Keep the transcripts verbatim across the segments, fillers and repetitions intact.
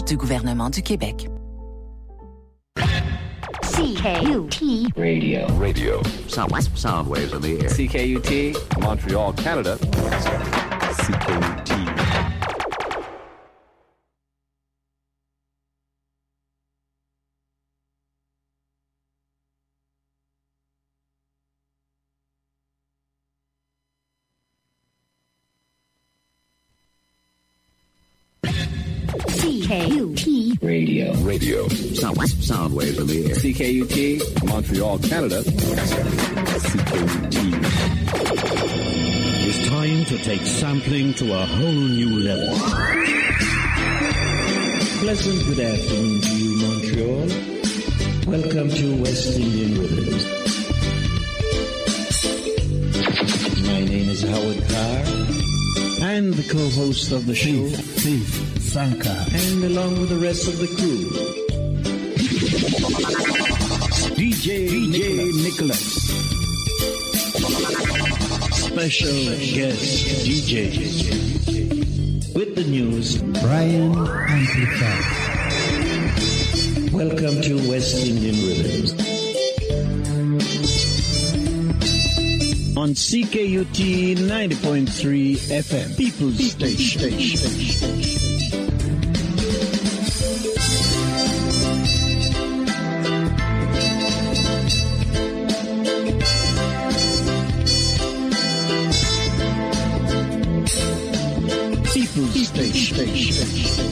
du gouvernement du Québec. C K U T Radio. Radio. Sound, sound waves in the air. C K U T, Montreal, Canada. C K U T. C K U T Radio. Radio. Sound, sound waves in the air. C K U T, Montreal, Canada. C K U T. It's time to take sampling to a whole new level. Pleasant good afternoon to you, Montreal. Welcome to West Indian Rhythms. My name is Howard Carr. And the co-host of the show, Steve Sanka, and along with the rest of the crew, D J D J Nicholas, special guest D J with the news, Brian Amplified. Welcome to West Indian Rhythms on C K U T ninety point three F M, People's Station. People's Station.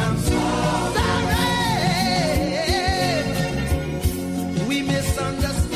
Sorry, we misunderstood.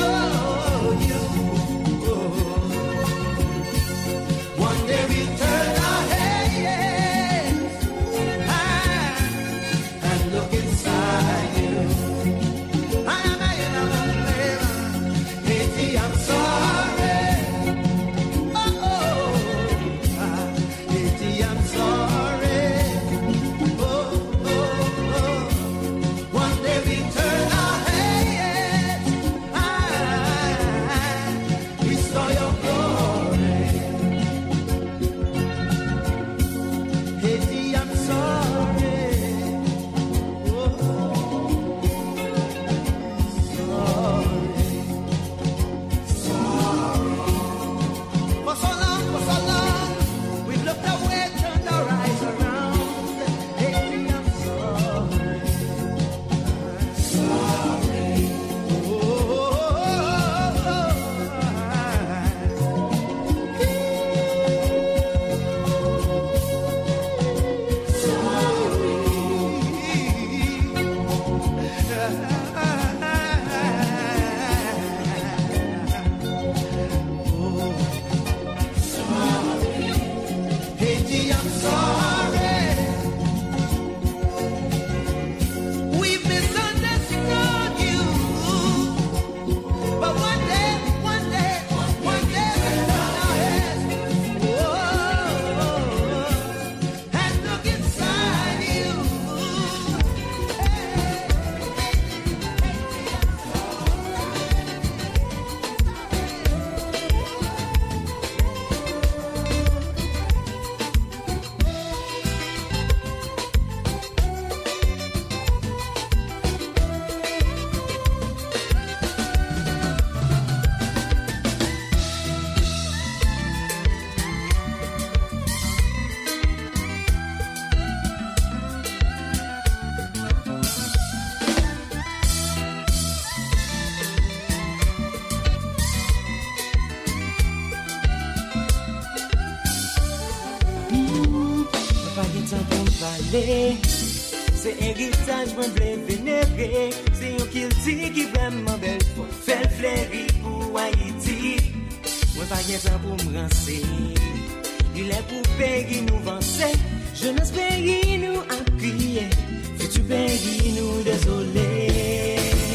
aller. C'est héritage moi vle vénérer. C'est un kilti qui vraiment belle pour faire fleurir pour Haïti. Moi pas rien ça pour me rancer. Il est pour pays nous vancer. Jeunesse pays nous a crié. Futur pays nous désolé.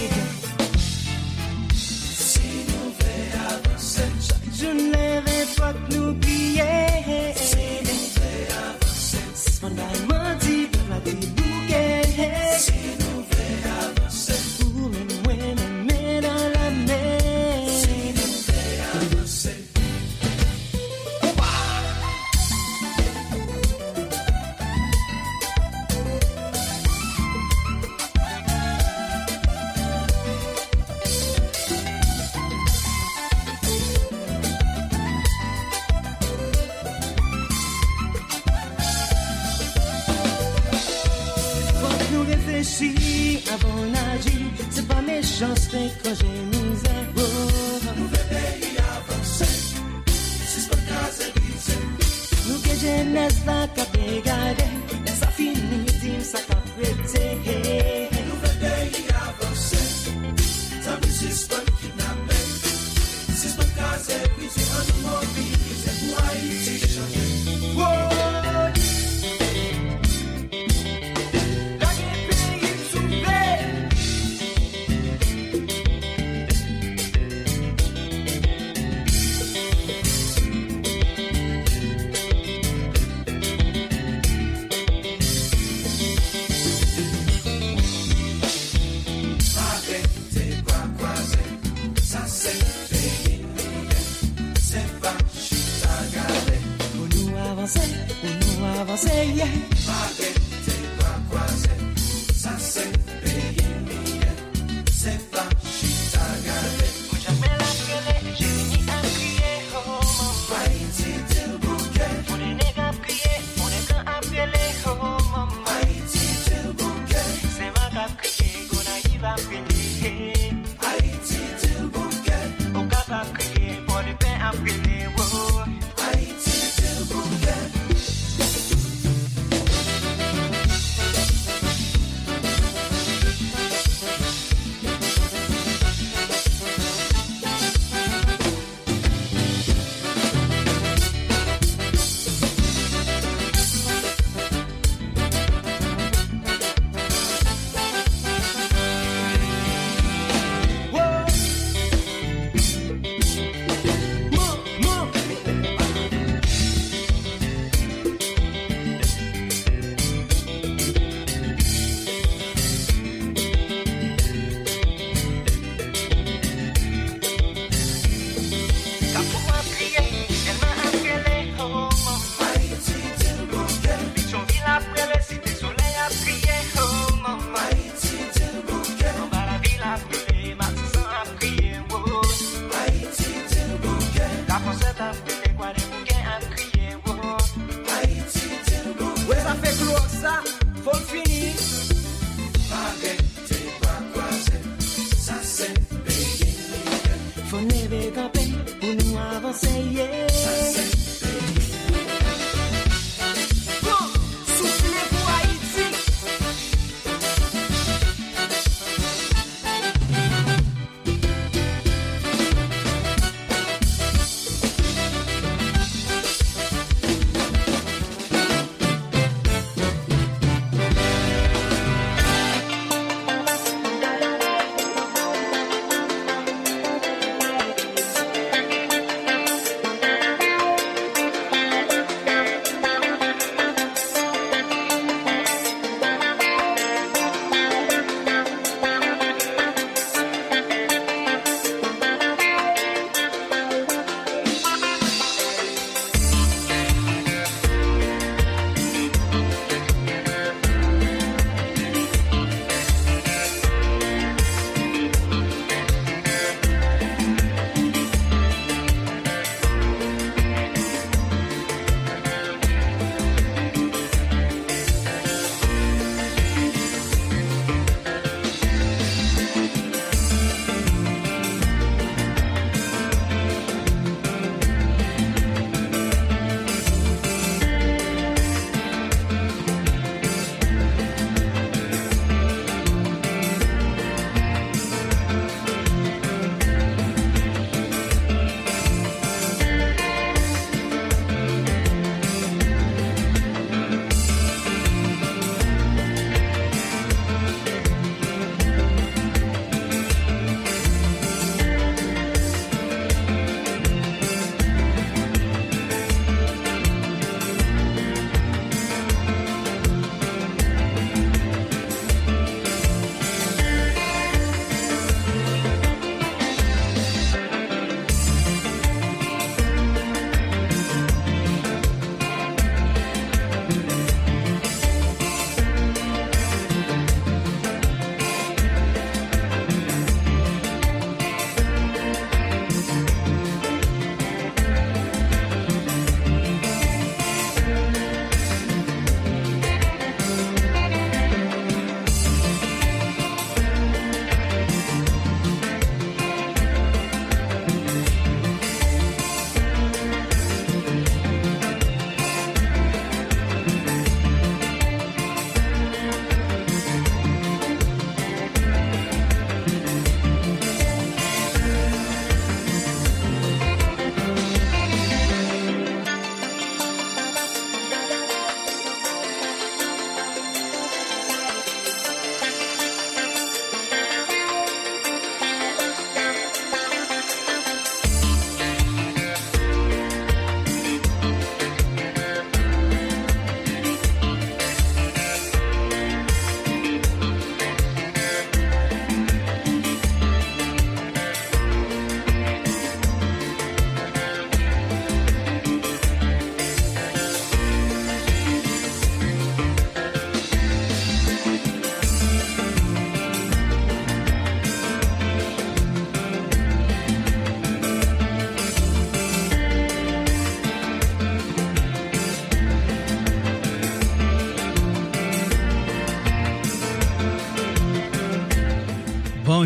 Si nous voulons avancer, chaque jour les faut que nous crier. Si nous voulons avancer, c'est fondamental pour la vie. Si nous voulons avancer, pour me mener dans la mer. Si nous voulons avancer. Si avant d'agir, c'est pas méchanceté quand j'ai misère. Nous voulons pays avancer, c'est pas grâce à brisé. Nous que jeunesse la cap regarder, mais ça finit, tim ça cap prêter. Nous voulons pays avancer, ça me suspend kidnappé. C'est pas grâce à brisé, on nous mobilise pour Haïti changer. Wow. Avancer, yeah. Malgré tes bras croisés, ça c'est pays mieux, c'est pas chita gardé. Moi jamais la gueule, j'ai fini à crier, oh maman. Haïti t'es le bouquet. On est nègres à crier, on est quand à gueuler, oh maman. Haïti t'es le bouquet. C'est ma cap crier, qu'on arrive à gueuler. Haïti t'es le bouquet. On cap à crier, pour le pain à gueuler, oh. Haïti t'es le bouquet.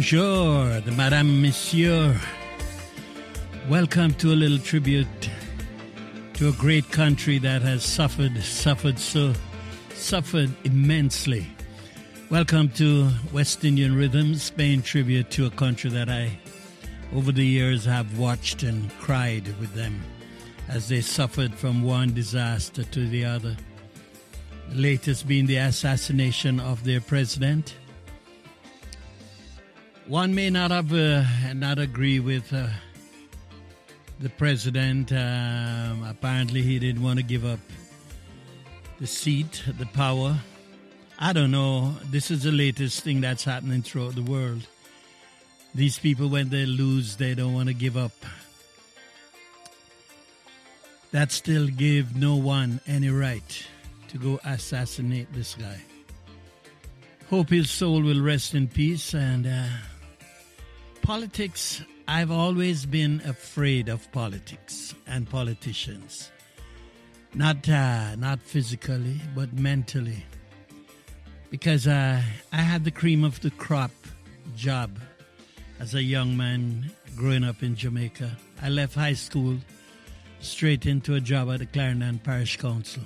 Bonjour, the Madame Monsieur. Welcome to a little tribute to a great country that has suffered, suffered so, suffered immensely. Welcome to West Indian Rhythms, paying tribute to a country that I, over the years, have watched and cried with them as they suffered from one disaster to the other. The latest being the assassination of their president. One may not have uh, not agree with uh, the president. Um, apparently, he didn't want to give up the seat, the power. I don't know. This is the latest thing that's happening throughout the world. These people, when they lose, they don't want to give up. That still gave no one any right to go assassinate this guy. Hope his soul will rest in peace. And uh, politics, I've always been afraid of politics and politicians. Not uh, not physically, but mentally. Because uh, I had the cream of the crop job as a young man growing up in Jamaica. I left high school straight into a job at the Clarendon Parish Council.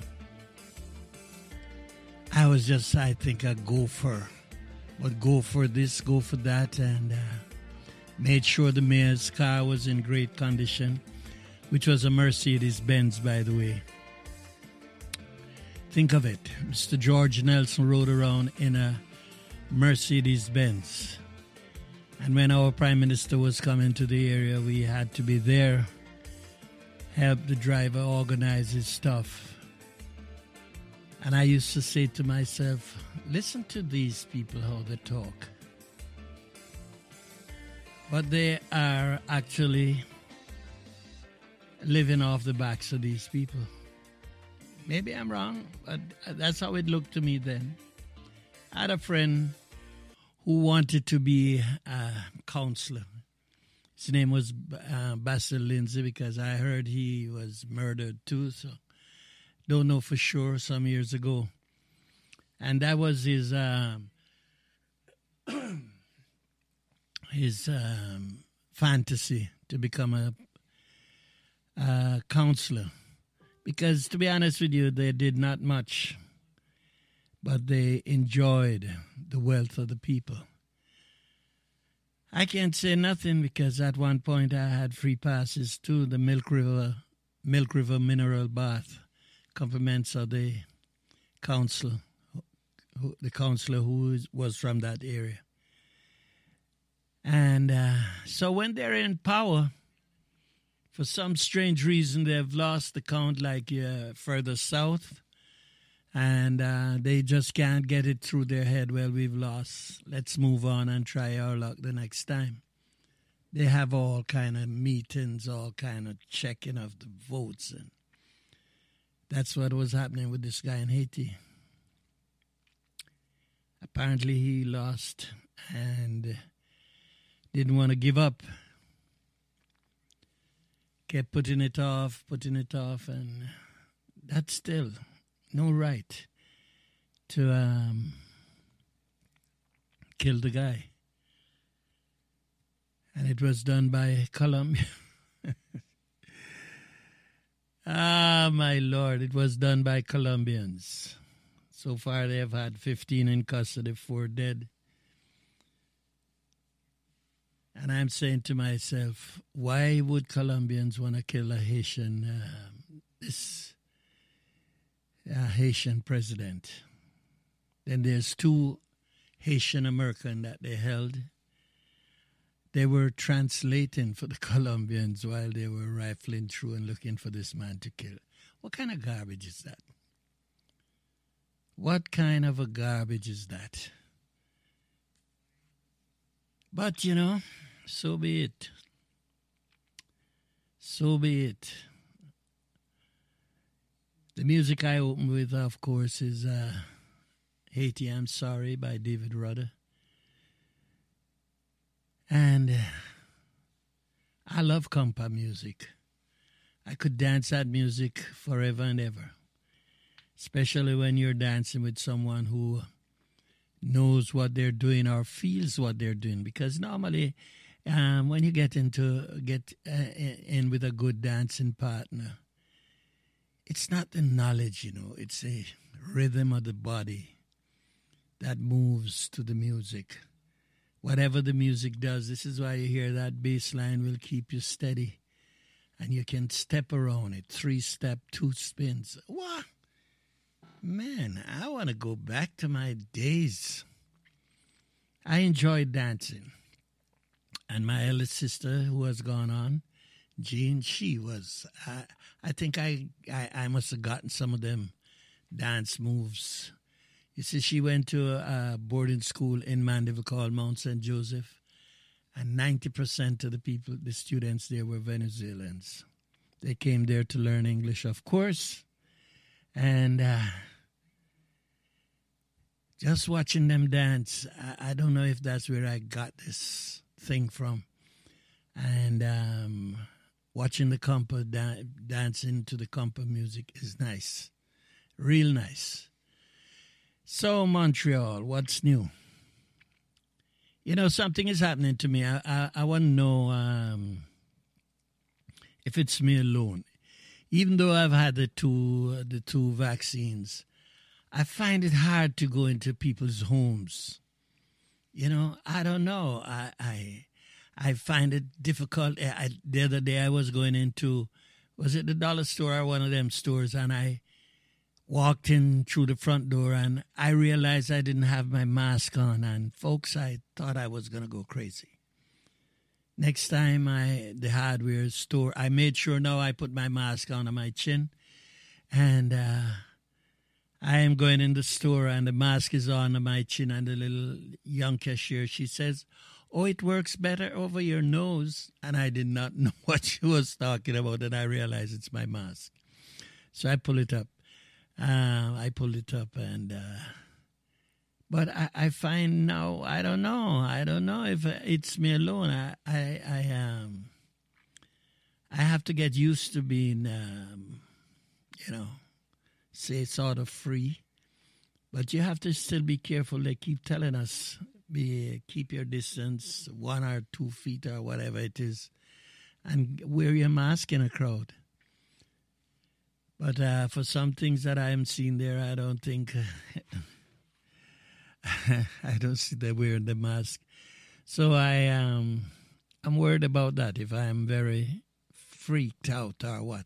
I was just, I think, a gopher. But go for this, go for that, and uh, made sure the mayor's car was in great condition, which was a Mercedes-Benz, by the way. Think of it. Mister George Nelson rode around in a Mercedes-Benz. And when our Prime Minister was coming to the area, we had to be there, help the driver organize his stuff. And I used to say to myself, listen to these people, how they talk. But they are actually living off the backs of these people. Maybe I'm wrong, but that's how it looked to me then. I had a friend who wanted to be a counselor. His name was uh, Basil Lindsay, because I heard he was murdered too, so don't know for sure, some years ago. And that was his um, his um, fantasy, to become a, a counselor. Because, to be honest with you, they did not much, but they enjoyed the wealth of the people. I can't say nothing, because at one point I had free passes to the Milk River, Milk River Mineral Bath. Compliments of the council, who, the councillor who was from that area. And uh, so when they're in power, for some strange reason, they've lost the count, like uh, further south, and uh, they just can't get it through their head, well, we've lost, let's move on and try our luck the next time. They have all kind of meetings, all kind of checking of the votes, and that's what was happening with this guy in Haiti. Apparently he lost and didn't want to give up. Kept putting it off, putting it off, and that's still no right to um, kill the guy. And it was done by Colombia. Ah, my Lord, it was done by Colombians. So far they have had fifteen in custody, four dead. And I'm saying to myself, why would Colombians want to kill a Haitian, uh, this uh, Haitian president? Then there's two Haitian American that they held. They were translating for the Colombians while they were rifling through and looking for this man to kill. What kind of garbage is that? What kind of a garbage is that? But, you know, so be it. So be it. The music I open with, of course, is uh, Haiti, I'm Sorry by David Rudder. And uh, I love compa music. I could dance that music forever and ever. Especially when you're dancing with someone who knows what they're doing or feels what they're doing. Because normally, um, when you get into get uh, in with a good dancing partner, it's not the knowledge, you know. It's a rhythm of the body that moves to the music. Whatever the music does, this is why you hear that bass line will keep you steady. And you can step around it. Three step, two spins. What? Man, I want to go back to my days. I enjoyed dancing. And my eldest sister, who has gone on, Jean, she was, I, I think I, I, I must have gotten some of them dance moves. You see, she went to a boarding school in Mandeville called Mount Saint Joseph, and ninety percent of the people, the students there were Venezuelans. They came there to learn English, of course, and uh, just watching them dance, I, I don't know if that's where I got this thing from. And um, watching the compa da- dancing to the compa music is nice, real nice. So, Montreal, what's new? You know, something is happening to me. I I, I want to know um, if it's me alone. Even though I've had the two uh, the two vaccines, I find it hard to go into people's homes. You know, I don't know. I I, I find it difficult. I, the other day I was going into, was it the dollar store or one of them stores, and I walked in through the front door, and I realized I didn't have my mask on. And folks, I thought I was going to go crazy. Next time, I the hardware store, I made sure now I put my mask on on my chin. And uh, I am going in the store, and the mask is on on my chin. And the little young cashier, she says, "Oh, it works better over your nose." And I did not know what she was talking about, and I realized it's my mask. So I pull it up. Uh, I pulled it up, and uh, but I, I find now I don't know. I don't know if it's me alone. I I, I um I have to get used to being um, you know, say sort of free, but you have to still be careful. They keep telling us be keep your distance, one or two feet or whatever it is, and wear your mask in a crowd. But uh, for some things that I am seeing there, I don't think, I don't see them wearing the mask. So I, um, I'm worried about that, if I am very freaked out or what.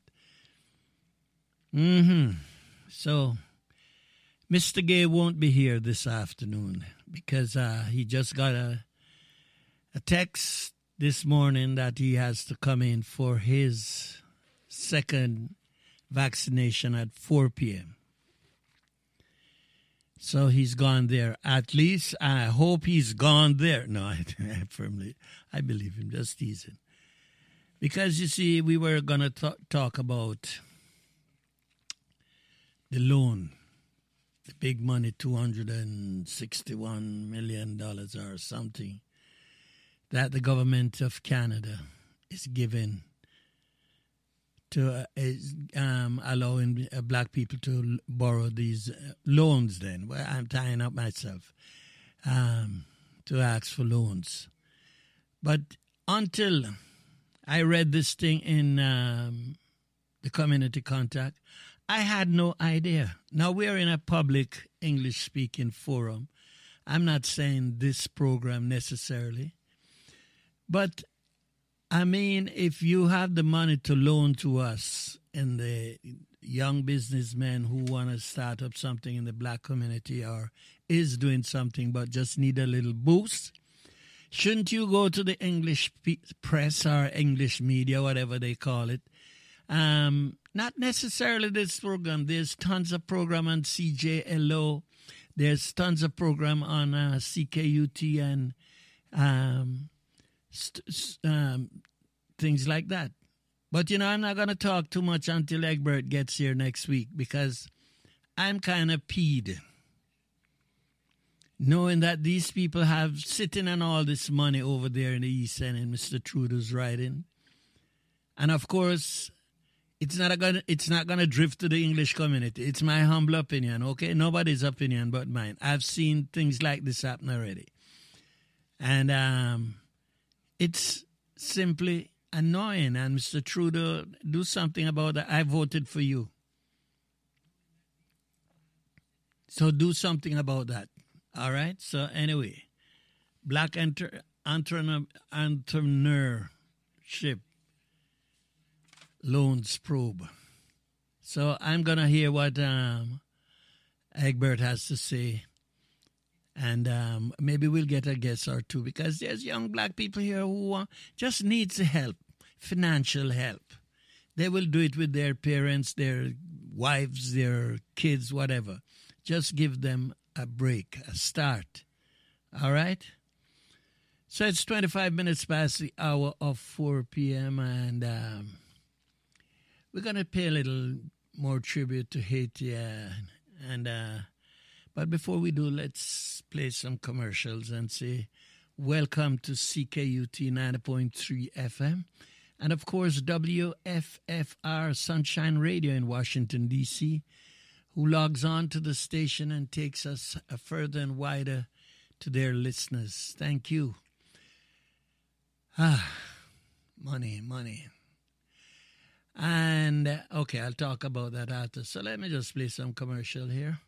Mm-hmm. So Mister Gay won't be here this afternoon because uh, he just got a, a text this morning that he has to come in for his second vaccination at four p.m. So he's gone there. At least I hope he's gone there. No, I, I firmly, I believe him, just teasing. Because, you see, we were going to th- talk about the loan, the big money, two hundred sixty-one million dollars or something, that the government of Canada is giving to uh, is um, allowing uh, black people to l- borrow these uh, loans then. Well, I'm tying up myself um, to ask for loans. But until I read this thing in um, the Community Contact, I had no idea. Now, we're in a public English-speaking forum. I'm not saying this program necessarily, but I mean, if you have the money to loan to us and the young businessmen who want to start up something in the black community or is doing something but just need a little boost, shouldn't you go to the English press or English media, whatever they call it? Um, not necessarily this program. There's tons of program on C J L O. There's tons of program on uh, C K U T and um St- um, things like that. But, you know, I'm not going to talk too much until Egbert gets here next week because I'm kind of peed knowing that these people have sitting on all this money over there in the East End in Mister Trudeau's writing. And, of course, It's not gonna it's not gonna drift to the English community. It's my humble opinion, okay? Nobody's opinion but mine. I've seen things like this happen already. And um, it's simply annoying. And Mister Trudeau, do something about that. I voted for you. So do something about that. All right? So anyway, Black entre- entre- entrepreneurship loans probe. So I'm going to hear what um, Egbert has to say. And um, maybe we'll get a guest or two, because there's young black people here who uh, just needs help, financial help. They will do it with their parents, their wives, their kids, whatever. Just give them a break, a start. All right? So it's twenty-five minutes past the hour of four p.m. and um, we're going to pay a little more tribute to Haiti. Uh, and uh, But before we do, let's play some commercials and say welcome to C K U T ninety point three F M. And, of course, W F F R Sunshine Radio in Washington, D C, who logs on to the station and takes us further and wider to their listeners. Thank you. Ah, money, money. And, uh, okay, I'll talk about that after. So let me just play some commercial here.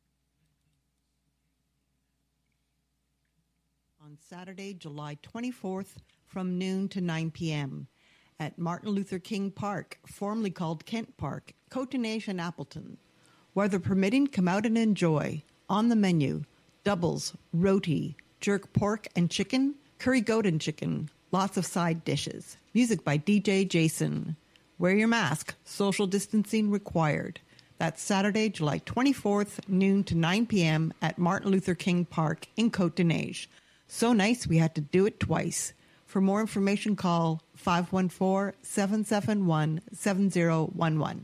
On Saturday, July twenty-fourth, from noon to nine p.m. at Martin Luther King Park, formerly called Kent Park, Cotonage and Appleton. Weather permitting, come out and enjoy. On the menu, doubles, roti, jerk pork and chicken, curry goat and chicken, lots of side dishes. Music by D J Jason. Wear your mask. Social distancing required. That's Saturday, July twenty-fourth, noon to nine p.m. at Martin Luther King Park in Cotonage. So nice we had to do it twice. For more information, call five one four, seven seven one, seven zero one one.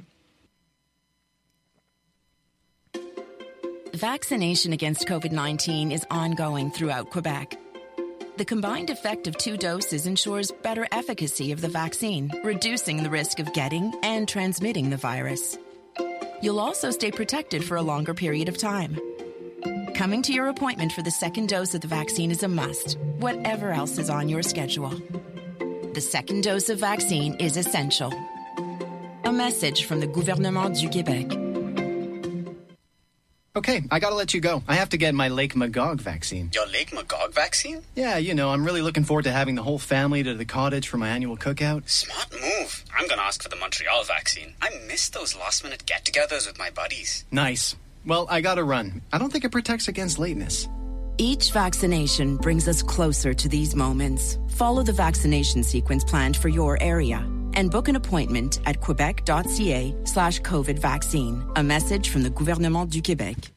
Vaccination against COVID nineteen is ongoing throughout Quebec. The combined effect of two doses ensures better efficacy of the vaccine, reducing the risk of getting and transmitting the virus. You'll also stay protected for a longer period of time. Coming to your appointment for the second dose of the vaccine is a must, whatever else is on your schedule. The second dose of vaccine is essential. A message from the Gouvernement du Québec. Okay, I gotta let you go. I have to get my Lake Magog vaccine. Your Lake Magog vaccine? Yeah, you know, I'm really looking forward to having the whole family to the cottage for my annual cookout. Smart move. I'm gonna ask for the Montreal vaccine. I miss those last-minute get-togethers with my buddies. Nice. Well, I gotta run. I don't think it protects against lateness. Each vaccination brings us closer to these moments. Follow the vaccination sequence planned for your area and book an appointment at quebec.ca slash COVID vaccine. A message from the Gouvernement du Québec.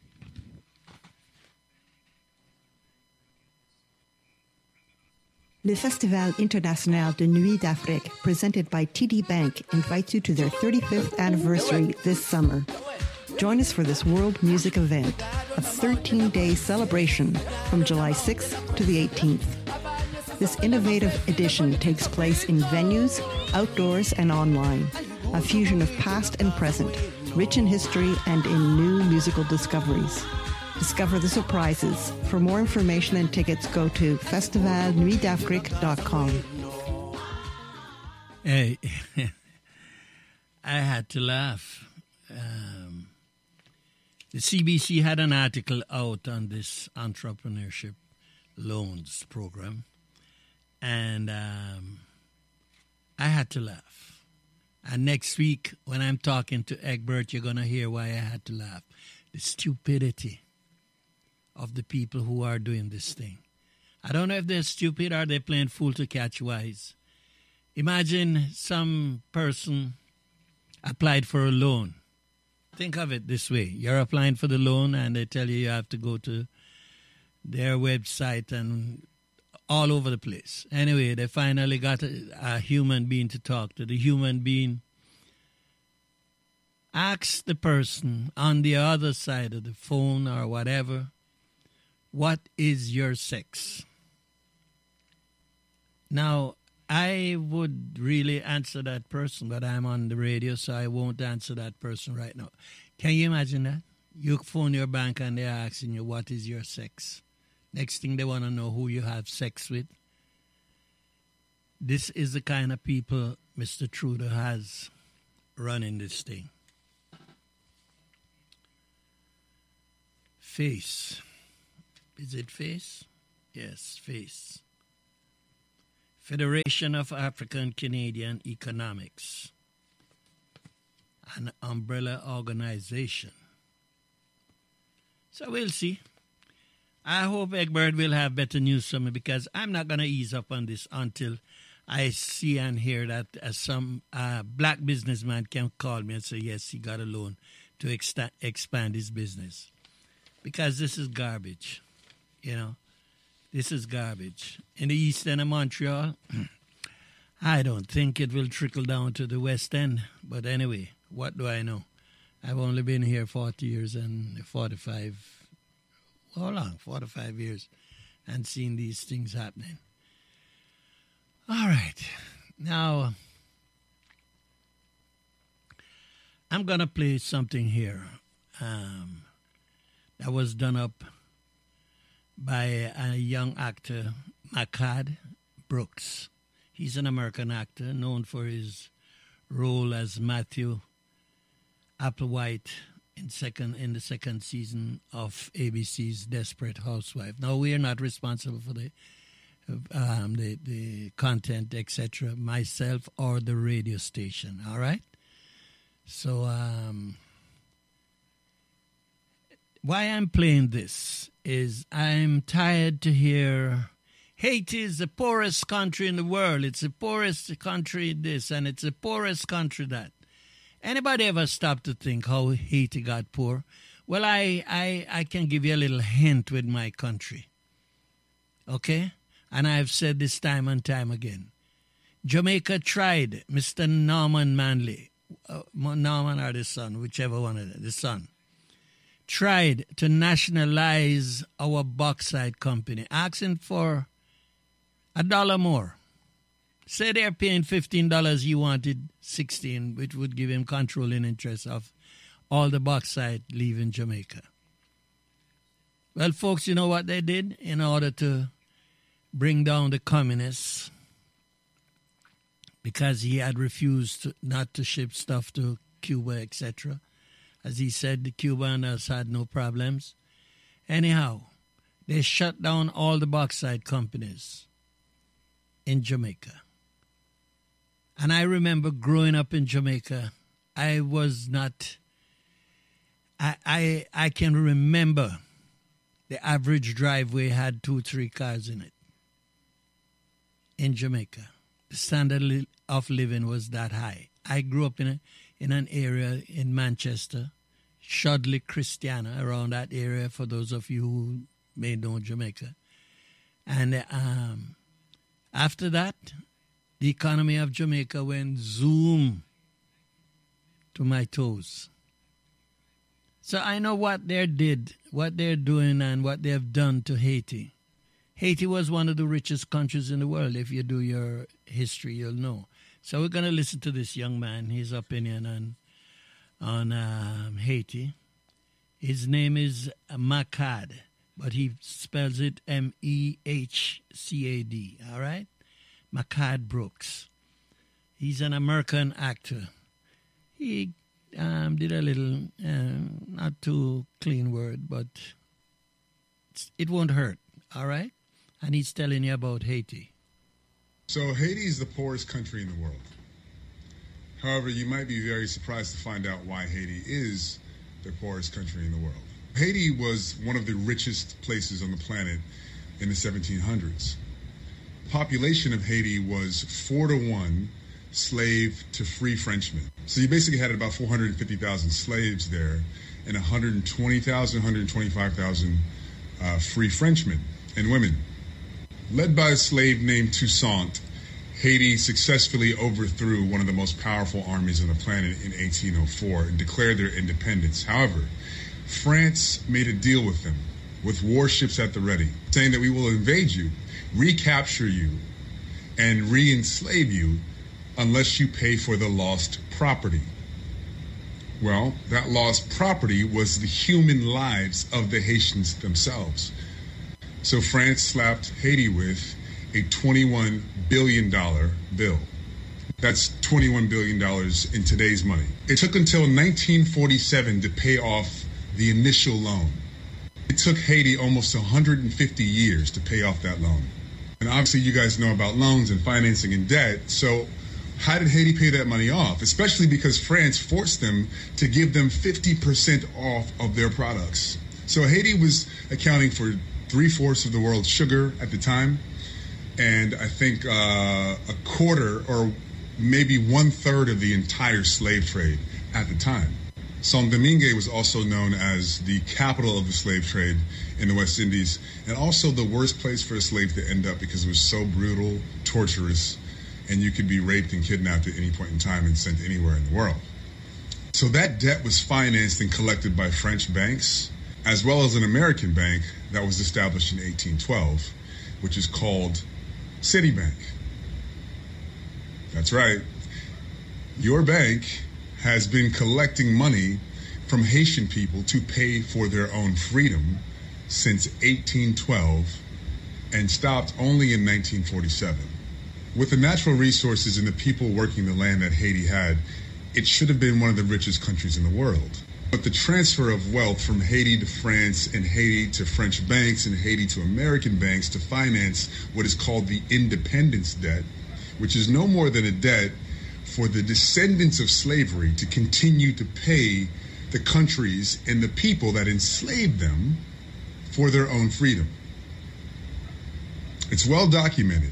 Le Festival International de Nuit d'Afrique, presented by T D Bank, invites you to their thirty-fifth anniversary this summer. Join us for this world music event, a thirteen-day celebration from July sixth to the eighteenth. This innovative edition takes place in venues, outdoors, and online, a fusion of past and present, rich in history and in new musical discoveries. Discover the surprises. For more information and tickets, go to festival nuit d'afrique dot com. Hey, I had to laugh. Um, the C B C had an article out on this entrepreneurship loans program, and um, I had to laugh. And next week, when I'm talking to Egbert, you're going to hear why I had to laugh. The stupidity of the people who are doing this thing. I don't know if they're stupid or they're playing fool to catch wise. Imagine some person applied for a loan. Think of it this way. You're applying for the loan and they tell you you have to go to their website and all over the place. Anyway, they finally got a, a human being to talk to. The human being asks the person on the other side of the phone or whatever, what is your sex? Now, I would really answer that person, but I'm on the radio, so I won't answer that person right now. Can you imagine that? You phone your bank and they're asking you, what is your sex? Next thing they want to know who you have sex with. This is the kind of people Mister Trudeau has running this thing. FACE. Is it FACE? Yes, FACE. Federation of African Canadian Economics. An umbrella organization. So we'll see. I hope Egbert will have better news for me, because I'm not going to ease up on this until I see and hear that uh, some uh, black businessman can call me and say, yes, he got a loan to exta- expand his business. Because this is garbage, you know. This is garbage. In the east end of Montreal, I don't think it will trickle down to the west end. But anyway, what do I know? I've only been here forty years and forty-five, how long? forty-five years, and seen these things happening. All right. Now, I'm going to play something here um, that was done up by a young actor, Makad Brooks. He's an American actor known for his role as Matthew Applewhite in second in the second season of A B C's Desperate Housewife. Now, we are not responsible for the um, the, the content, et cetera, myself or the radio station, all right? So, um, why I'm playing this is I'm tired to hear Haiti is the poorest country in the world. It's the poorest country this, and it's the poorest country that. Anybody ever stop to think how Haiti got poor? Well, I, I, I can give you a little hint with my country. Okay? And I've said this time and time again. Jamaica tried, Mister Norman Manley, uh, Norman or the son, whichever one of them, the son, tried to nationalize our bauxite company, asking for a dollar more. Say they're paying fifteen dollars, he wanted sixteen, which would give him controlling interest of all the bauxite leaving Jamaica. Well, folks, you know what they did in order to bring down the communists? Because he had refused to, not to ship stuff to Cuba, et cetera. As he said, the Cubans had no problems. Anyhow, they shut down all the bauxite companies in Jamaica. And I remember growing up in Jamaica, I was not, I, I, I can remember the average driveway had two, three cars in it in Jamaica. The standard of living was that high. I grew up in a, in an area in Manchester, Shudley, Christiana, around that area, for those of you who may know Jamaica. And um, after that, the economy of Jamaica went zoom to my toes. So I know what they did, what they're doing, and what they have done to Haiti. Haiti was one of the richest countries in the world. If you do your history, you'll know. So we're going to listen to this young man, his opinion on, on um, Haiti. His name is Makad, but he spells it M E H C A D, all right? Makad Brooks. He's an American actor. He um, did a little, uh, not too clean word, but it won't hurt, all right? And he's telling you about Haiti. So Haiti is the poorest country in the world. However, you might be very surprised to find out why Haiti is the poorest country in the world. Haiti was one of the richest places on the planet in the seventeen hundreds. The population of Haiti was four to one slave to free Frenchmen. So you basically had about four hundred fifty thousand slaves there and one hundred twenty thousand, one hundred twenty-five thousand uh, free Frenchmen and women. Led by a slave named Toussaint, Haiti successfully overthrew one of the most powerful armies on the planet in eighteen oh four and declared their independence. However, France made a deal with them, with warships at the ready, saying that we will invade you, recapture you, and re-enslave you unless you pay for the lost property. Well, that lost property was the human lives of the Haitians themselves. So France slapped Haiti with a twenty-one billion dollars bill. That's twenty-one billion dollars in today's money. It took until nineteen forty-seven to pay off the initial loan. It took Haiti almost one hundred fifty years to pay off that loan. And obviously you guys know about loans and financing and debt, so how did Haiti pay that money off? Especially because France forced them to give them fifty percent off of their products. So Haiti was accounting for three-fourths of the world's sugar at the time, and I think uh, a quarter or maybe one-third of the entire slave trade at the time. Saint-Domingue was also known as the capital of the slave trade in the West Indies, and also the worst place for a slave to end up because it was so brutal, torturous, and you could be raped and kidnapped at any point in time and sent anywhere in the world. So that debt was financed and collected by French banks, as well as an American bank that was established in eighteen twelve, which is called Citibank. That's right. Your bank has been collecting money from Haitian people to pay for their own freedom since eighteen twelve and stopped only in nineteen forty-seven. With the natural resources and the people working the land that Haiti had, it should have been one of the richest countries in the world. But the transfer of wealth from Haiti to France and Haiti to French banks and Haiti to American banks to finance what is called the independence debt, which is no more than a debt for the descendants of slavery to continue to pay the countries and the people that enslaved them for their own freedom. It's well documented.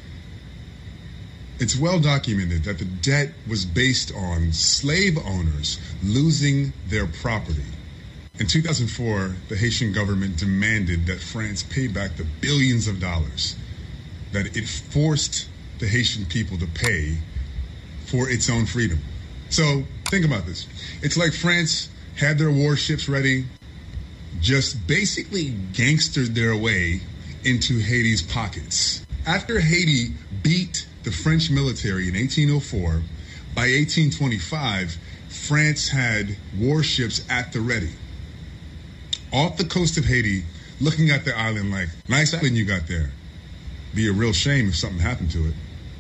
It's well documented that the debt was based on slave owners losing their property. In two thousand four, the Haitian government demanded that France pay back the billions of dollars that it forced the Haitian people to pay for its own freedom. So think about this. It's like France had their warships ready, just basically gangstered their way into Haiti's pockets. After Haiti beat the French military in eighteen oh four, by eighteen twenty-five, France had warships at the ready, off the coast of Haiti, looking at the island like, nice island you got there. Be a real shame if something happened to it.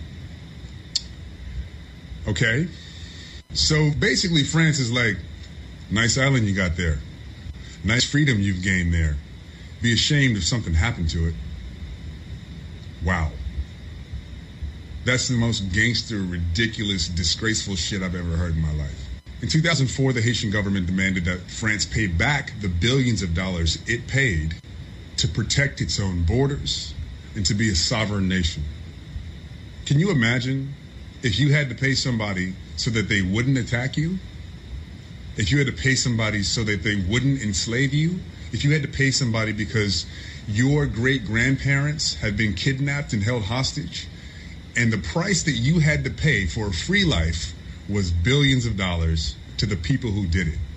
Okay? So basically France is like, nice island you got there. Nice freedom you've gained there. Be ashamed if something happened to it. Wow. That's the most gangster, ridiculous, disgraceful shit I've ever heard in my life. In two thousand four, the Haitian government demanded that France pay back the billions of dollars it paid to protect its own borders and to be a sovereign nation. Can you imagine if you had to pay somebody so that they wouldn't attack you? If you had to pay somebody so that they wouldn't enslave you? If you had to pay somebody because your great-grandparents had been kidnapped and held hostage, and the price that you had to pay for a free life was billions of dollars to the people who did it.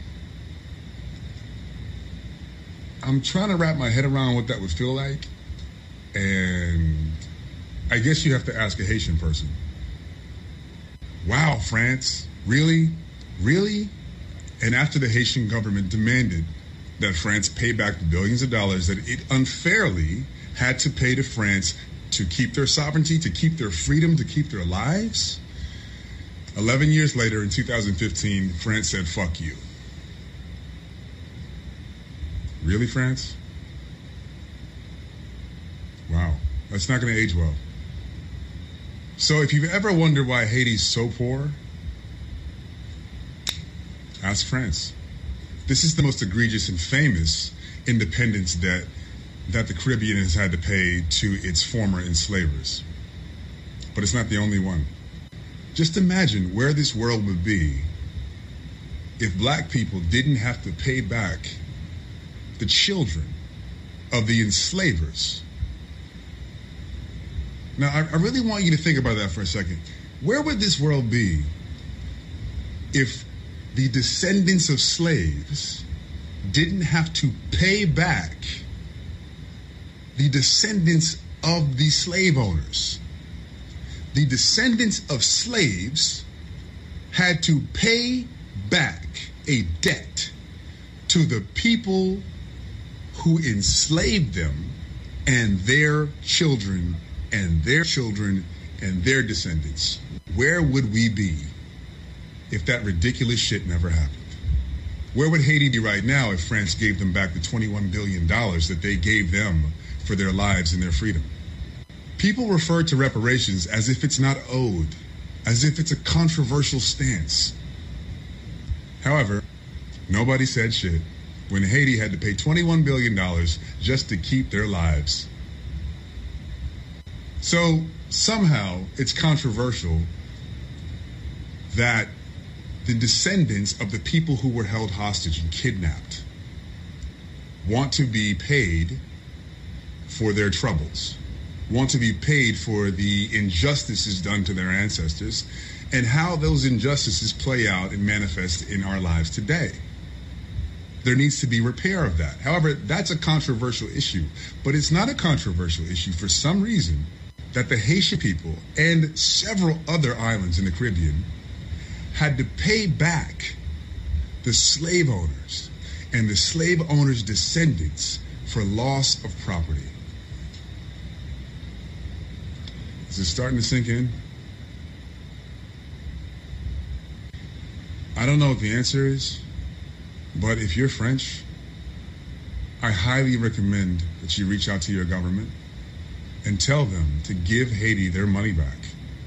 I'm trying to wrap my head around what that would feel like, and I guess you have to ask a Haitian person. Wow, France, really? Really? And after the Haitian government demanded that France pay back the billions of dollars that it unfairly had to pay to France to keep their sovereignty, to keep their freedom, to keep their lives, eleven years later, in two thousand fifteen, France said, fuck you. Really, France? Wow, that's not going to age well. So if you've ever wondered why Haiti's so poor, ask France. This is the most egregious and famous independence debt that the Caribbean has had to pay to its former enslavers. But it's not the only one. Just imagine where this world would be if black people didn't have to pay back the children of the enslavers. Now, I, I really want you to think about that for a second. Where would this world be if the descendants of slaves didn't have to pay back the descendants of the slave owners? the descendants of slaves had to pay back a debt to the people who enslaved them and their children and their children and their descendants. Where would we be if that ridiculous shit never happened? Where would Haiti be right now if France gave them back the twenty-one billion dollars that they gave them for their lives and their freedom? People refer to reparations as if it's not owed, as if it's a controversial stance. However, nobody said shit when Haiti had to pay twenty-one billion dollars just to keep their lives. So somehow it's controversial that the descendants of the people who were held hostage and kidnapped want to be paid for their troubles, want to be paid for the injustices done to their ancestors, and how those injustices play out and manifest in our lives today. There needs to be repair of that. However, that's a controversial issue, but it's not a controversial issue for some reason that the Haitian people and several other islands in the Caribbean had to pay back the slave owners and the slave owners' descendants for loss of property. Is it starting to sink in? I don't know what the answer is, but if you're French, I highly recommend that you reach out to your government and tell them to give Haiti their money back.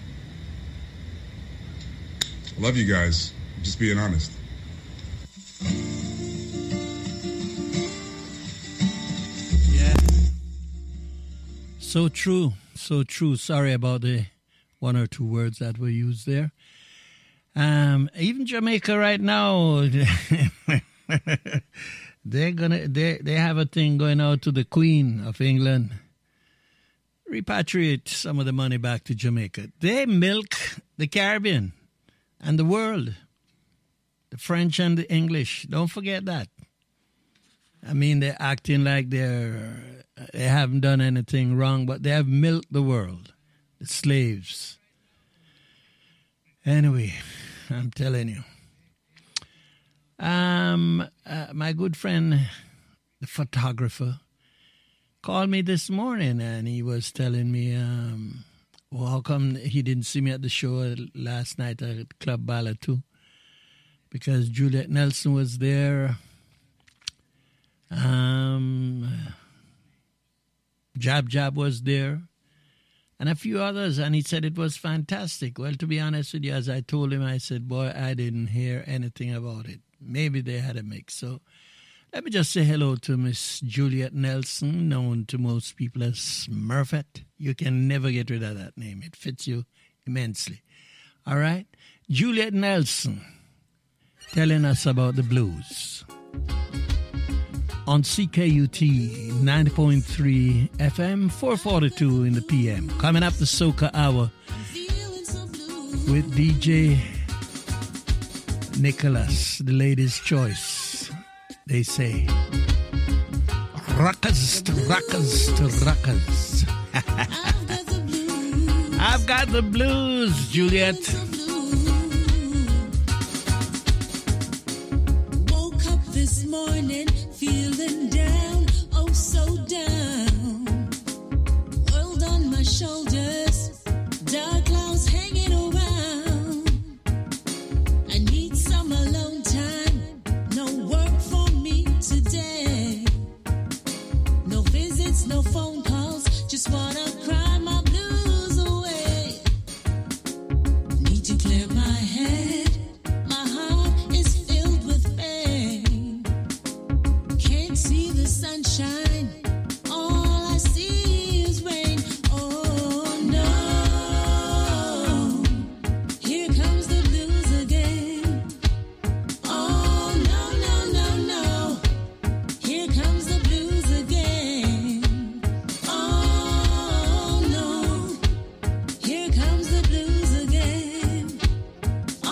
I love you guys. I'm just being honest. Yeah. So true. So true. Sorry about the one or two words that were used there. Um, even Jamaica right now, they're gonna they they have a thing going out to the Queen of England. Repatriate some of the money back to Jamaica. They milk the Caribbean and the world. The French and the English. Don't forget that. I mean, they're acting like they're they haven't done anything wrong, but they have milked the world. The slaves. Anyway, I'm telling you. Um, uh, my good friend, the photographer, called me this morning and he was telling me, um, well, how come he didn't see me at the show last night at Club Bala too? Because Juliet Nelson was there. Um, Jab Jab was there. And a few others, and he said it was fantastic. Well, to be honest with you, as I told him, I said, boy, I didn't hear anything about it. Maybe they had a mix. So let me just say hello to Miss Juliet Nelson, known to most people as Smurfette. You can never get rid of that name. It fits you immensely. All right? Juliet Nelson telling us about the blues. On C K U T ninety point three F M, four forty-two in the P M. Coming up the Soca Hour with D J Nicholas, the ladies' choice. They say, rockers to rockers to rockers. I've got the blues, Juliet. Woke up this morning feeling down, oh so down. World on my shoulders, dark clouds hanging around. I need some alone time, no work for me today. No visits, no phone calls, just wanna cry my blues away. Need to clear my head, my heart is filled with pain. Can't see the sunshine, all I see is rain. Oh no, here comes the blues again. Oh no, no, no, no, here comes the blues again. Oh no, here comes the blues again.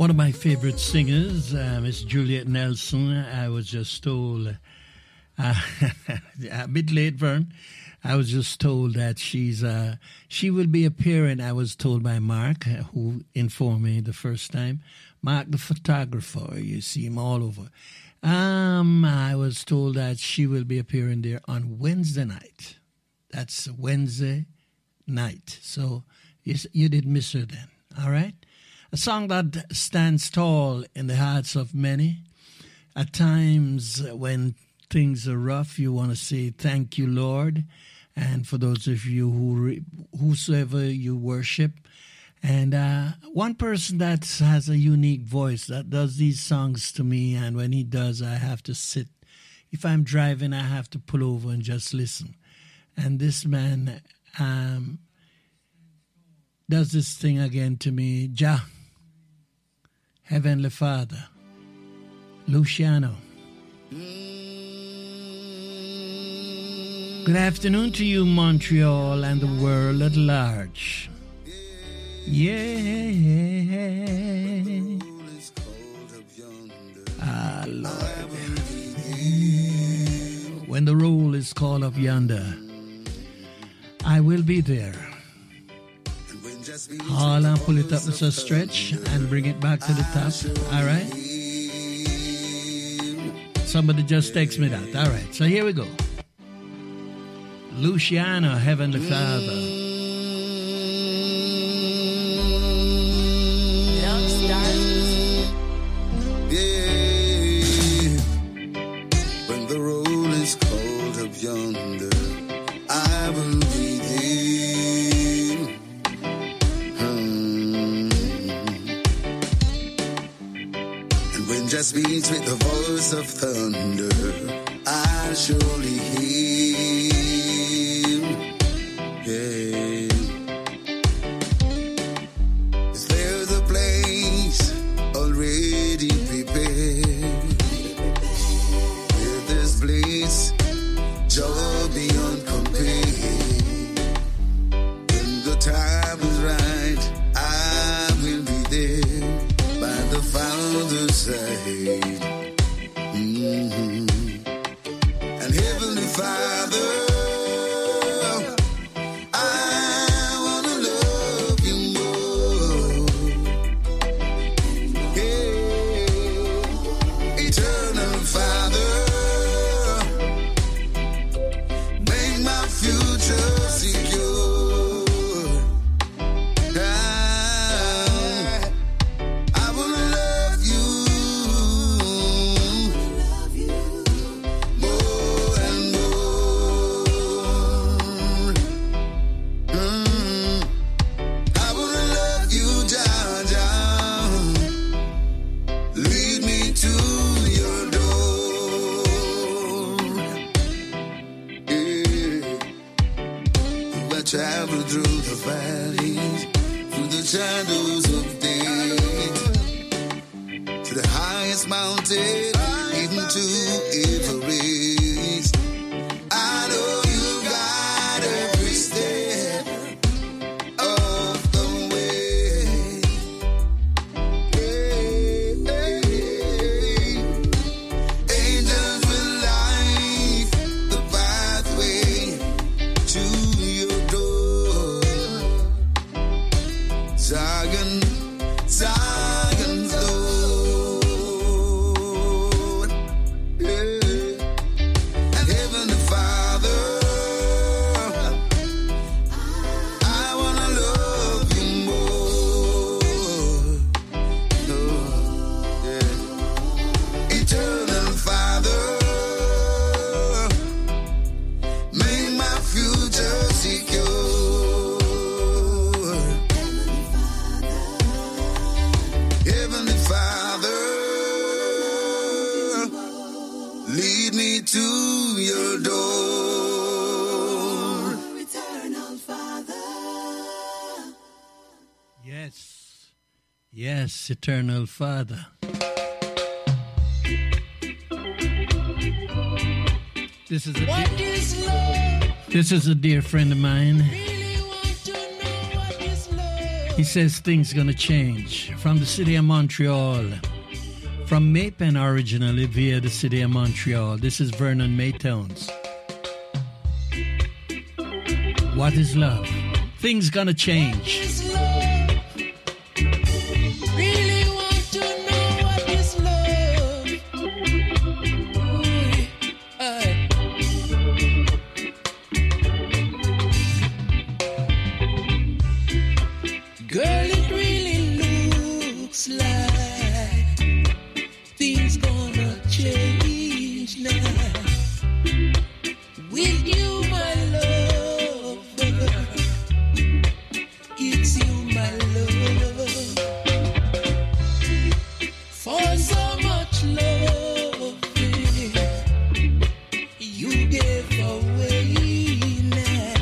One of my favorite singers, uh, Miss Juliet Nelson. I was just told, uh, a bit late, Vern. I was just told that she's uh, she will be appearing. I was told by Mark, uh, who informed me the first time. Mark, the photographer, you see him all over. Um, I was told that she will be appearing there on Wednesday night. That's Wednesday night. So you, you did miss her then. All right. A song that stands tall in the hearts of many. At times when things are rough, you want to say, thank you, Lord. And for those of you who, re- whosoever you worship. And uh, one person that has a unique voice that does these songs to me. And when he does, I have to sit. If I'm driving, I have to pull over and just listen. And this man um, does this thing again to me. Jah. Heavenly Father, Luciano. Good afternoon to you, Montreal and the world at large. Yeah. Ah, Lord. When the roll is called up yonder, I will be there. All and pull it up with a stretch and bring it back to the top. All right? Somebody just text me that. All right. So here we go. Luciano, Heavenly Father. Yeah. When the roll is called up yonder, I will be there. Just beats with the voice of thunder, I'll surely hear. Yeah. Is there the place already prepared? Where there's bliss, joy beyond compare. When the time is right, I will be there by the Father's side. Mm-hmm. And Heavenly Father, I wanna love you more. Yeah. Eternal Father, make my future secure. I, I wanna love you. Travel through the valleys, through the shadows of death, to the highest mountain, even to Everest. I know you got every step of the way. Hey, hey, hey. Angels will light the pathway to your door. Zion, Zion's Lord. Yeah. And Heavenly Father, I wanna love you more. No, yeah. Eternal Father, make my future secure. Heavenly Father, lead me to your door. Eternal Father. Yes. Yes, Eternal Father. This is a What dear, is love? this is a dear friend of mine. Really want to know what is love. He says things gonna change. From the city of Montreal. From Maypen originally via the city of Montreal. This is Vernon Maytones. What is love? Things gonna change. Really want to know what is love. Ooh, aye. Girl, it really looks like things gonna change now. With you, my love, it's you, my love. For so much love, you gave away now,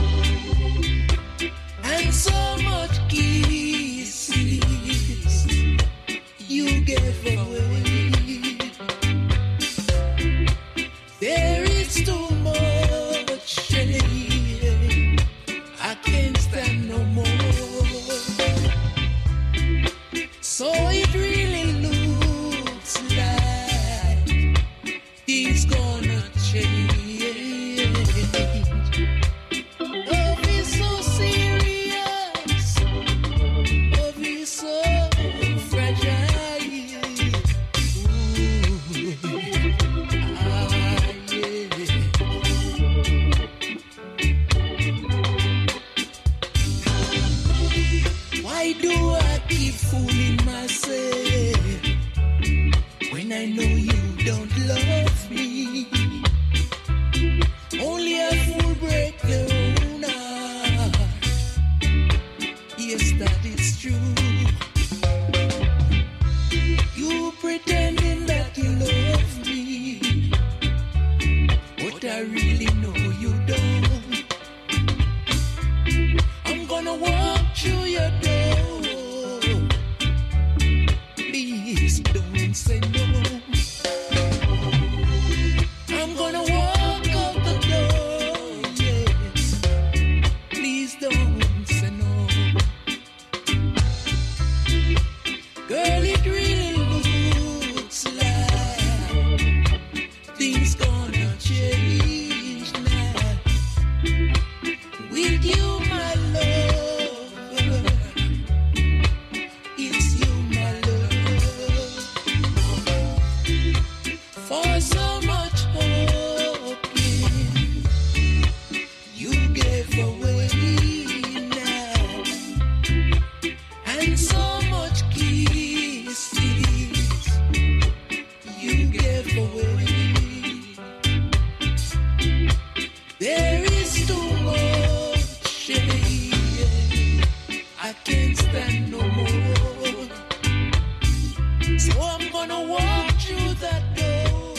and so much kisses you gave away. There is too much shame. I can't stand no more. So it really looks like things gonna change. Love is so serious. Love is so fragile. Ooh, ah, yeah. Why do I keep fooling myself when I know you don't love me? Only a fool break their own heart. Yes, that is true. You pretending that you love me, but I really know you don't. I'm gonna walk through your door. Please don't say no. I'm gonna walk out the door. Yes. Please don't say no. Girl, it really looks like things gonna change now. With you, my love, it's you, my love. For so much hoping you gave away now, and so much kisses you gave away. There is too much shame. I can't stand no more. So I'm gonna walk through that door.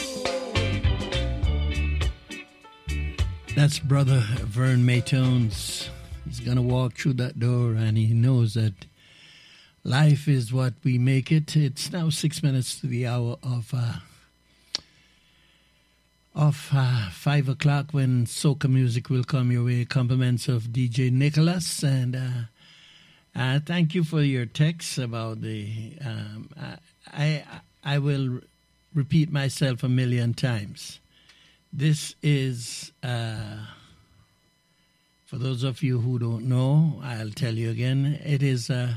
That's Brother Vern Maytones. He's gonna walk through that door, and he knows that life is what we make it. It's now six minutes to the hour of uh, of uh, five o'clock when soca music will come your way. Compliments of D J Nicholas, and uh, uh, thank you for your texts about the. Um, I, I I will repeat myself a million times. This is, uh, for those of you who don't know, I'll tell you again, it is a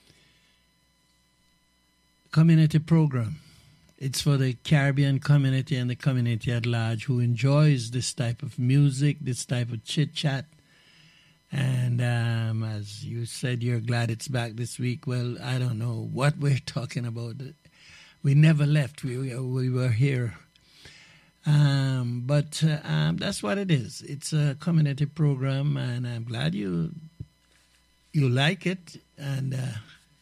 community program. It's for the Caribbean community and the community at large who enjoys this type of music, this type of chit-chat. And um, as you said, you're glad it's back this week. Well, I don't know what we're talking about. We never left. We, we were here. Um, but uh, um, that's what it is. It's a community program, and I'm glad you you like it. And uh,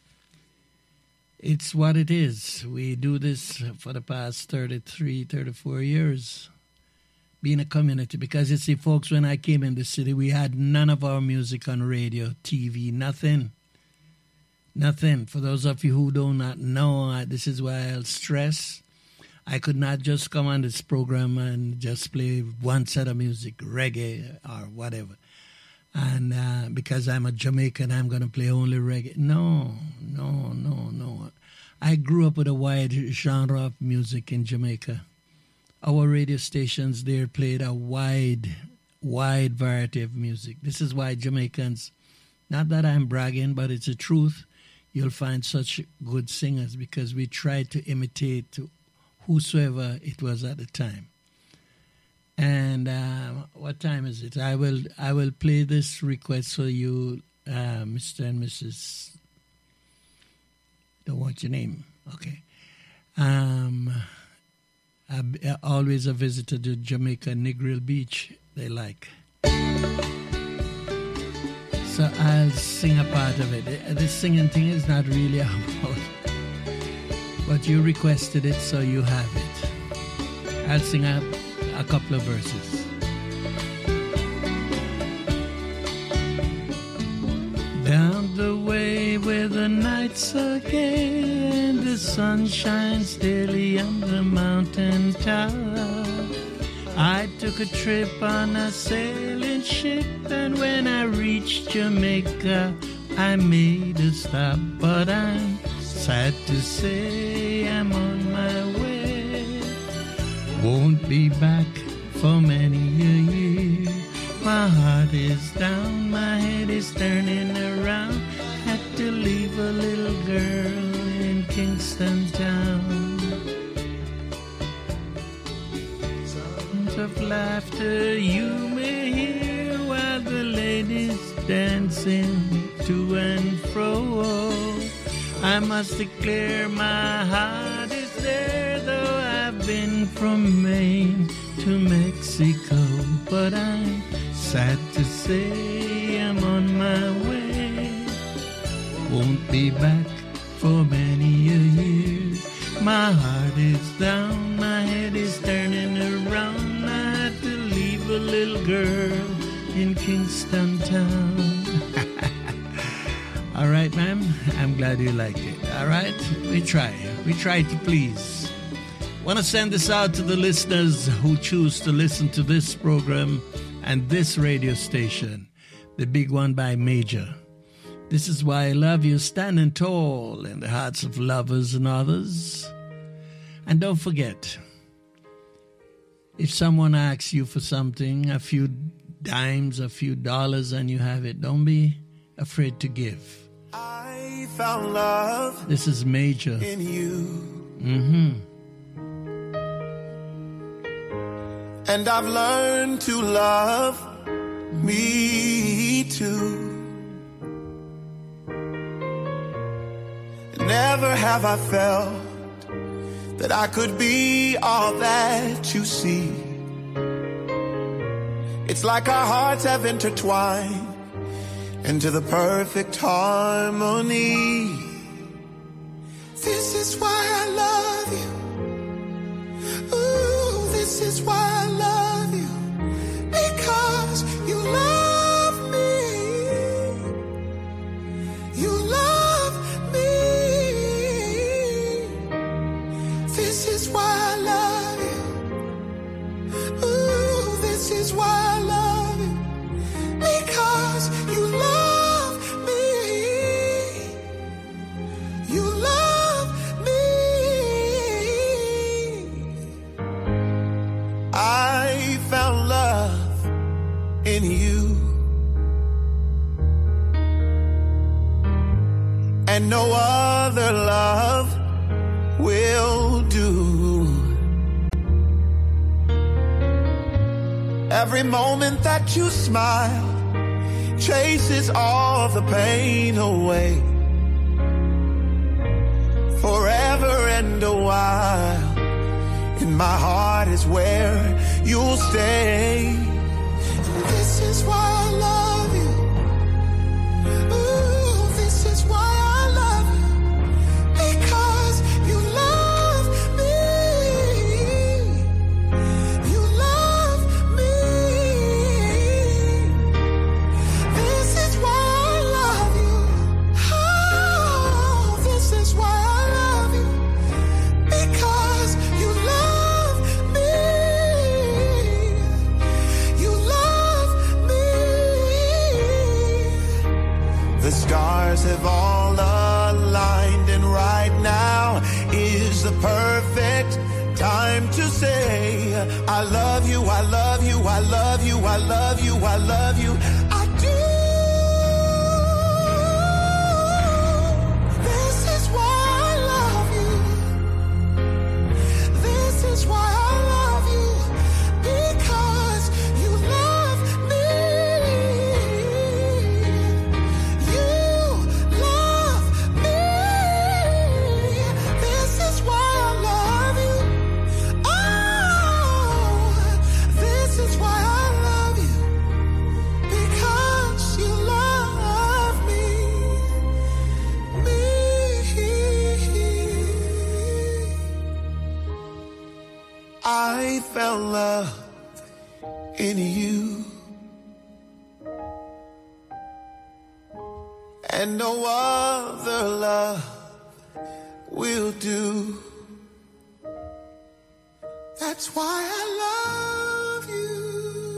it's what it is. We do this for the past thirty-three, thirty-four years, being a community. Because you see, folks, when I came in the city, we had none of our music on radio, T V, nothing. Nothing. For those of you who do not know, uh, this is why I'll stress. I could not just come on this program and just play one set of music, reggae or whatever. And uh, because I'm a Jamaican, I'm going to play only reggae. No, no, no, no. I grew up with a wide genre of music in Jamaica. Our radio stations there played a wide, wide variety of music. This is why Jamaicans, not that I'm bragging, but it's the truth, you'll find such good singers because we tried to imitate whosoever it was at the time. And uh, what time is it? I will I will play this request for you, uh, Mister and Missus Don't want your name. Okay. Um, I, I always a visitor to Jamaica, Negril Beach, they like. So I'll sing a part of it. This singing thing is not really about, but you requested it, so you have it. I'll sing a, a couple of verses. Down the way where the nights are gay and the sun shines daily on the mountain top, I took a trip on a sailing ship, and when I reached Jamaica, I made a stop. But I'm sad to say I'm on my way, won't be back for many a year. My heart is down, my head is turning around. Had to leave a little girl in Kingston town. Sounds of laughter you may hear while the ladies dancing to and fro. I must declare my heart is there, though I've been from Maine to Mexico. But I'm sad to say I'm on my way, won't be back for many a year. My heart is down, my head is turning around. I had to leave a little girl in Kingston town. All right, ma'am, I'm glad you like it. All right, we try. We try to please. Want to send this out to the listeners who choose to listen to this program and this radio station, the big one by Major. This is why I love you, standing tall in the hearts of lovers and others. And don't forget, if someone asks you for something, a few dimes, a few dollars, and you have it, don't be afraid to give. I found love. This is Major. In you. Mm-hmm. And I've learned to love me too. Never have I felt that I could be all that you see. It's like our hearts have intertwined into the perfect harmony. This is why I love you. Ooh, this is why I love you. Because you love me. You love me. This is why I love you. Ooh, this is why I love you. Because you love me. You love me. I found love in you. And no other love will do. Every moment that you smile chases all the pain away. Forever and a while, in my heart is where you'll stay. This is why I love you. Ooh, this is why I love you. Because you love me. You love me. This is why I love you. Oh, this is why I love you. Because you love me. You love me. The stars have all aligned, and right now is the perfect time to say, I love you, I love you, I love you, I love you, I love you, I do. This is why I love you. This is why I love you, because you love me. You love me. This is why I love you. Oh, this is why I love you, because you love me. Me. I found love in you, and no other love will do. That's why I